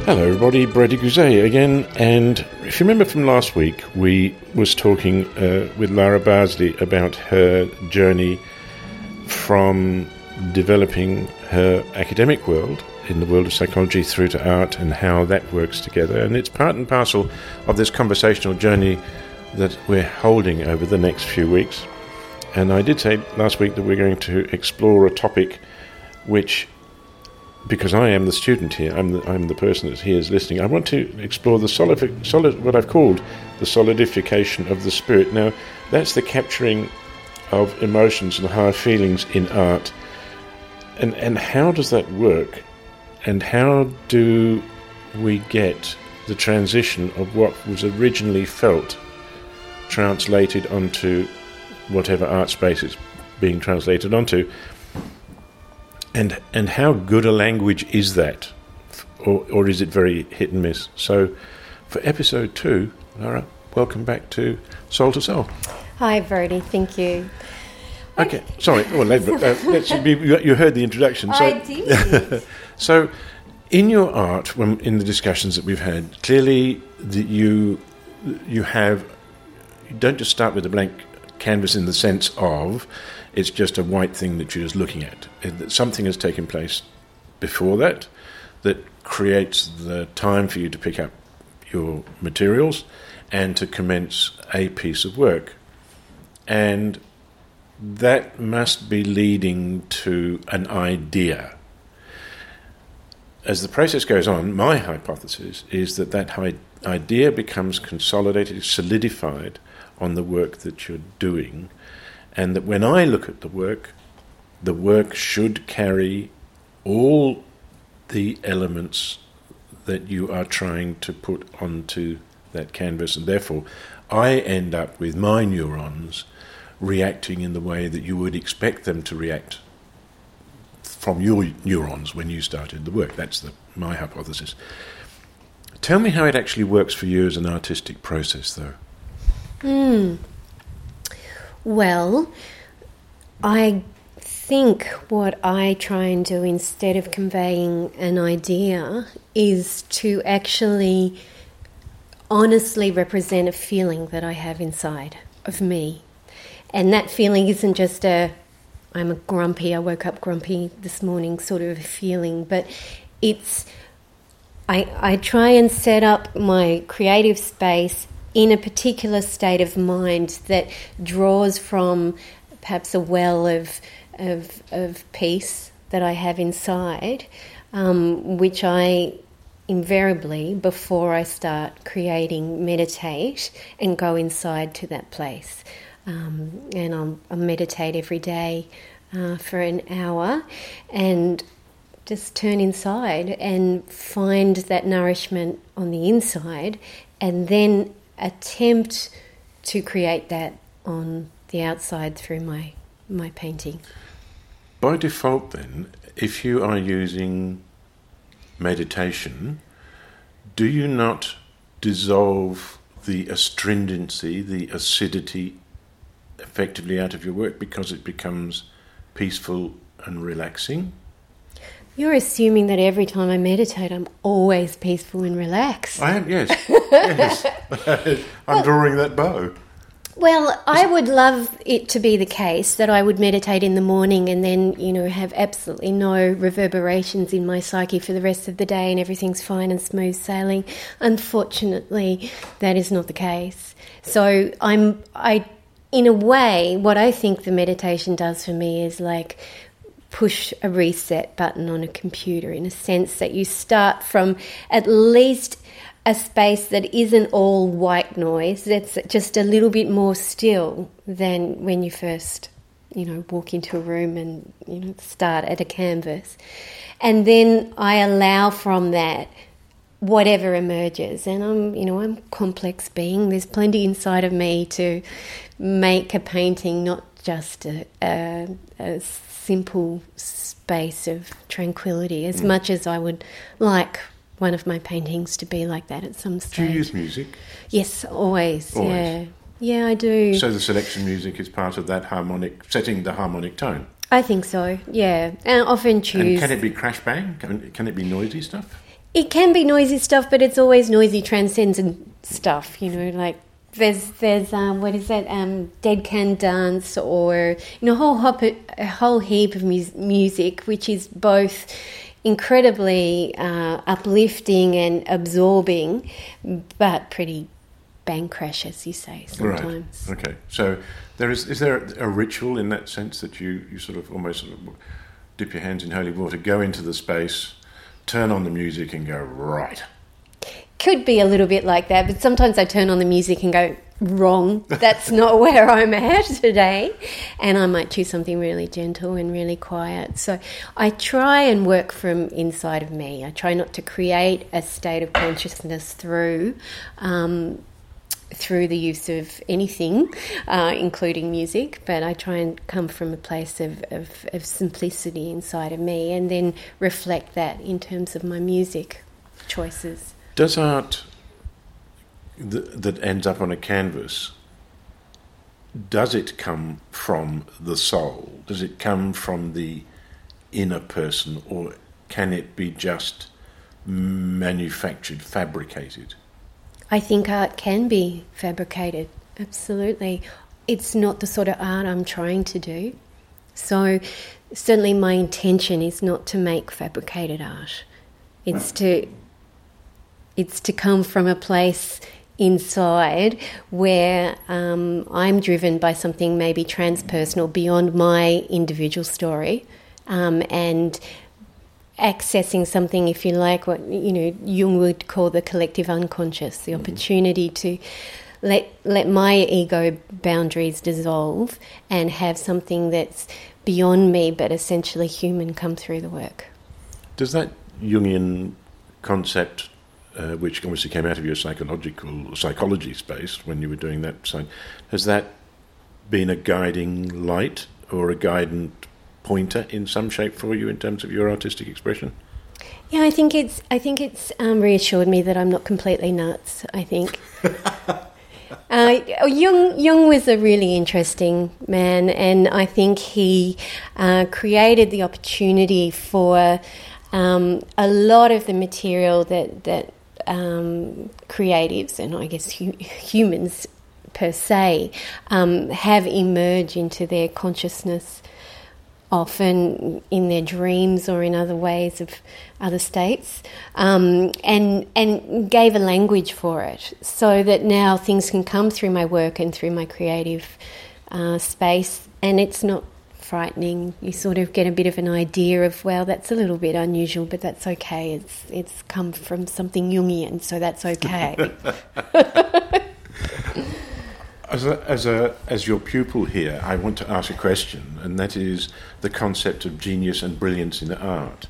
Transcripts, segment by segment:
Hello everybody, Brady Gouset again, and if you remember from last week, we was talking with Lara Barsley about her journey from developing her academic world in the world of psychology through to art and how that works together, and it's part and parcel of this conversational journey that we're holding over the next few weeks. And I did say last week that we're going to explore a topic which, because I am the student here, I'm the person that here is listening, I want to explore the what I've called the solidification of the spirit. Now, that's the capturing of emotions and higher feelings in art. And how does that work? And how do we get the transition of what was originally felt translated onto whatever art space it's being translated onto? And how good a language is that? Or is it very hit and miss? So for episode 2, Lara, welcome back to Soul to Soul. Hi, Brody. Thank you. Okay, sorry. Well, you heard the introduction. So, I did. So in your art, in the discussions that we've had, clearly you don't just start with a blank canvas in the sense of it's just a white thing that you're just looking at. Something has taken place before that creates the time for you to pick up your materials and to commence a piece of work. And that must be leading to an idea. As the process goes on, my hypothesis is that idea becomes consolidated, solidified on the work that you're doing, and that when I look at the work should carry all the elements that you are trying to put onto that canvas, and therefore I end up with my neurons reacting in the way that you would expect them to react from your neurons when you started the work. That's my hypothesis. Tell me how it actually works for you as an artistic process, though. Well, I think what I try and do instead of conveying an idea is to actually honestly represent a feeling that I have inside of me. And that feeling isn't just I woke up grumpy this morning sort of a feeling, but it's, I try and set up my creative space in a particular state of mind that draws from perhaps a well of peace that I have inside, which I invariably, before I start creating, meditate and go inside to that place. And I'll meditate every day for an hour and just turn inside and find that nourishment on the inside, and then attempt to create that on the outside through my painting. By default then, if you are using meditation, do you not dissolve the astringency, the acidity effectively out of your work because it becomes peaceful and relaxing? You're assuming that every time I meditate, I'm always peaceful and relaxed. I am, yes. Yes. I'm drawing that bow. Well, I would love it to be the case that I would meditate in the morning and then, have absolutely no reverberations in my psyche for the rest of the day and everything's fine and smooth sailing. Unfortunately, that is not the case. So in a way, what I think the meditation does for me is like push a reset button on a computer, in a sense that you start from at least a space that isn't all white noise, that's just a little bit more still than when you first, walk into a room and, start at a canvas. And then I allow from that whatever emerges. And I'm a complex being. There's plenty inside of me to make a painting, not just a simple space of tranquility, as much as I would like one of my paintings to be like that at some stage. Do you use music? Yes, always. Yeah, I do. So the selection music is part of that setting the harmonic tone? I think so, yeah. And I often choose... And can it be crash bang? Can it be noisy stuff? It can be noisy stuff, but it's always noisy transcendent stuff, you know, like there's what is that, Dead Can Dance, or, you know, a whole heap of music, which is both incredibly uplifting and absorbing, but pretty bang crash, as you say, sometimes. Right. Okay. So is there a ritual in that sense that you sort of almost sort of dip your hands in holy water, go into the space, turn on the music and go, right? Could be a little bit like that, but sometimes I turn on the music and go, wrong, that's not where I'm at today, and I might choose something really gentle and really quiet. So I try and work from inside of me. I try not to create a state of consciousness through the use of anything, including music, but I try and come from a place of simplicity inside of me, and then reflect that in terms of my music choices. Does art that ends up on a canvas, does it come from the soul? Does it come from the inner person, or can it be just manufactured, fabricated? I think art can be fabricated, absolutely. It's not the sort of art I'm trying to do. So certainly my intention is not to make fabricated art. It's to come from a place inside where I'm driven by something maybe transpersonal beyond my individual story, and accessing something, if you like, what Jung would call the collective unconscious, the opportunity to let my ego boundaries dissolve and have something that's beyond me but essentially human come through the work. Does that Jungian concept, which obviously came out of your psychology space when you were doing that side, has that been a guiding light or a guiding pointer in some shape for you in terms of your artistic expression? Yeah, I think it's reassured me that I'm not completely nuts, I think. Jung was a really interesting man, and I think he created the opportunity for a lot of the material that creatives, and I guess humans per se, have emerged into their consciousness, often in their dreams or in other ways of other states, and gave a language for it, so that now things can come through my work and through my creative space, and it's not frightening. You sort of get a bit of an idea of, well, that's a little bit unusual, but that's okay. It's come from something Jungian, so that's okay. As your pupil here, I want to ask a question, and that is the concept of genius and brilliance in art.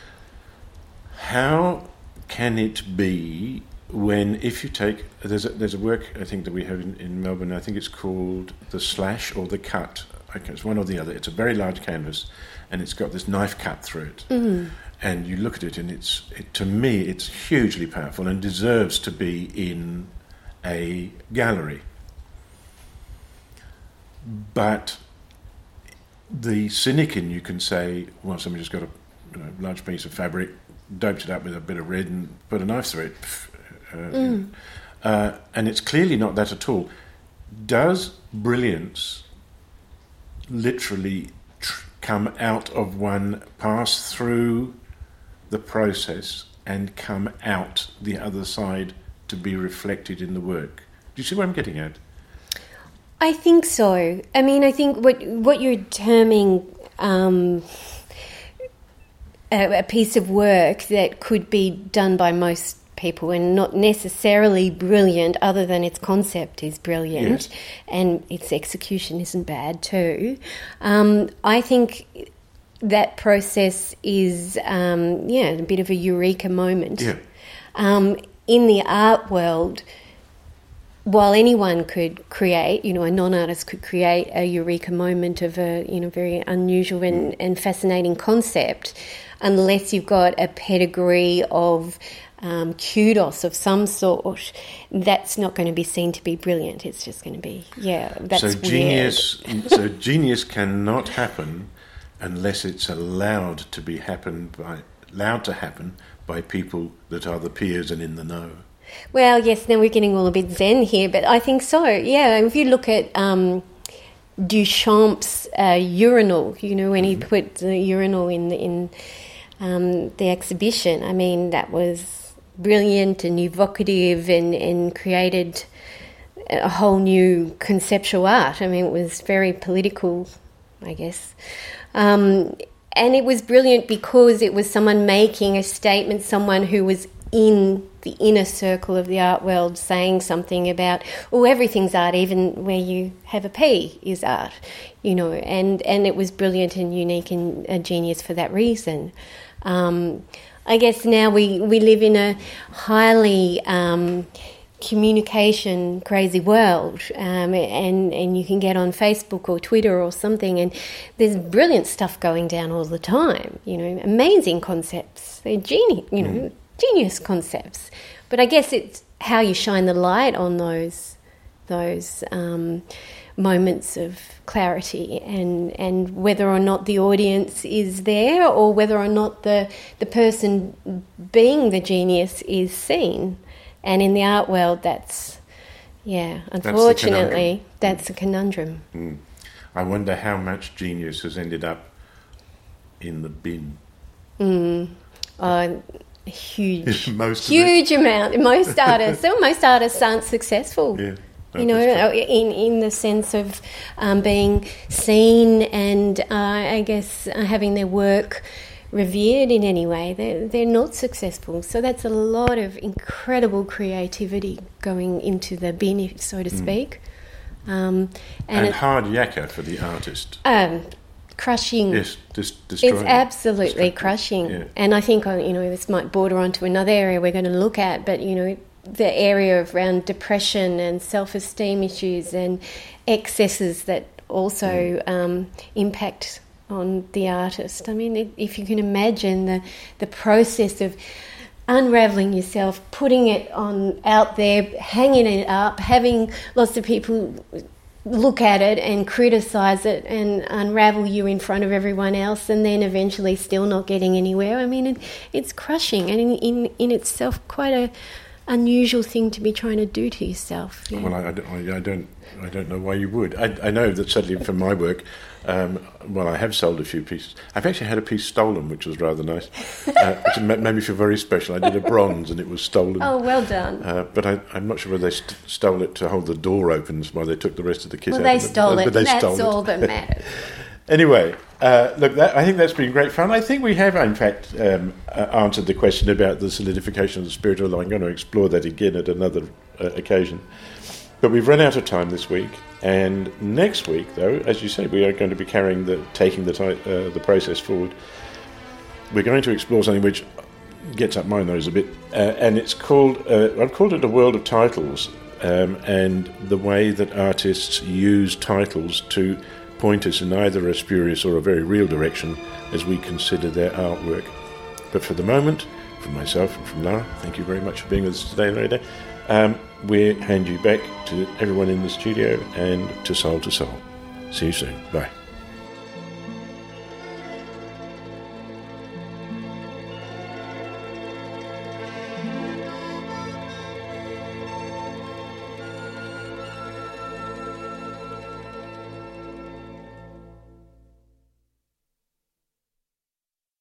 How can it be when, if you take, there's a work I think that we have in Melbourne, I think it's called The Slash or The Cut. Okay, it's one or the other. It's a very large canvas, and it's got this knife cut through it. Mm-hmm. And you look at it, and to me, it's hugely powerful and deserves to be in a gallery. But the cynic in you can say, well, somebody just got a large piece of fabric, doped it up with a bit of red and put a knife through it. And it's clearly not that at all. Does brilliance literally come out of one, pass through the process and come out the other side to be reflected in the work? Do you see what I'm getting at? I think so. I mean, I think what you're terming a piece of work that could be done by most people and not necessarily brilliant, other than its concept is brilliant, yes, and its execution isn't bad too. I think that process is, a bit of a eureka moment. Yeah. In the art world, while anyone could create, a non-artist could create a eureka moment of a, very unusual and fascinating concept, unless you've got a pedigree of kudos of some sort, that's not going to be seen to be brilliant. It's just going to be, that's so genius. Weird. So genius cannot happen unless it's allowed to happen by people that are the peers and in the know. Well, yes, now we're getting all a bit zen here, but I think so, yeah. If you look at Duchamp's urinal, when he put the urinal in the exhibition, I mean, that was brilliant and evocative and created a whole new conceptual art. I mean, it was very political, I guess. And it was brilliant because it was someone making a statement, someone who was in the inner circle of the art world saying something about, everything's art, even where you have a pee is art, and it was brilliant and unique and a genius for that reason. I guess now we live in a highly communication crazy world, and you can get on Facebook or Twitter or something, and there's brilliant stuff going down all the time, amazing concepts. They're genius concepts. But I guess it's how you shine the light on those moments of clarity, and whether or not the audience is there, or whether or not the person being the genius is seen. And in the art world, unfortunately, that's a conundrum. I wonder how much genius has ended up in the bin. Huge amount. Most artists aren't successful. Yeah, in the sense of being seen and I guess having their work revered in any way. They're not successful. So that's a lot of incredible creativity going into the bin, so to speak. And hard yakka for the artist. Crushing. Yes, destroying. It's absolutely crushing. Yeah. And I think, this might border onto another area we're going to look at, but, the area around depression and self-esteem issues and excesses that also impact on the artist. I mean, if you can imagine the process of unravelling yourself, putting it out there, hanging it up, having lots of people look at it and criticise it and unravel you in front of everyone else, and then eventually still not getting anywhere. I mean, it's crushing, and in itself quite a unusual thing to be trying to do to yourself. Yeah. Well, I don't know why you would. I know that certainly for my work, I have sold a few pieces. I've actually had a piece stolen, which was rather nice, which made me feel very special. I did a bronze and it was stolen. Oh, well done. But I'm not sure whether they stole it to hold the door open while they took the rest of the kit out. Well, they stole it. But they That's stole all it. that matters. Anyway, look, I think that's been great fun. I think we have, in fact, answered the question about the solidification of the spirit, although I'm going to explore that again at another occasion. But we've run out of time this week, and next week, though, as you say, we are going to be taking the process forward. We're going to explore something which gets up my nose a bit, and it's called, I've called it a world of titles, and the way that artists use titles to point us in either a spurious or a very real direction as we consider their artwork. But for the moment, from myself and from Lara, thank you very much for being with us today, Loretta. We hand you back to everyone in the studio and to Soul. See you soon. Bye.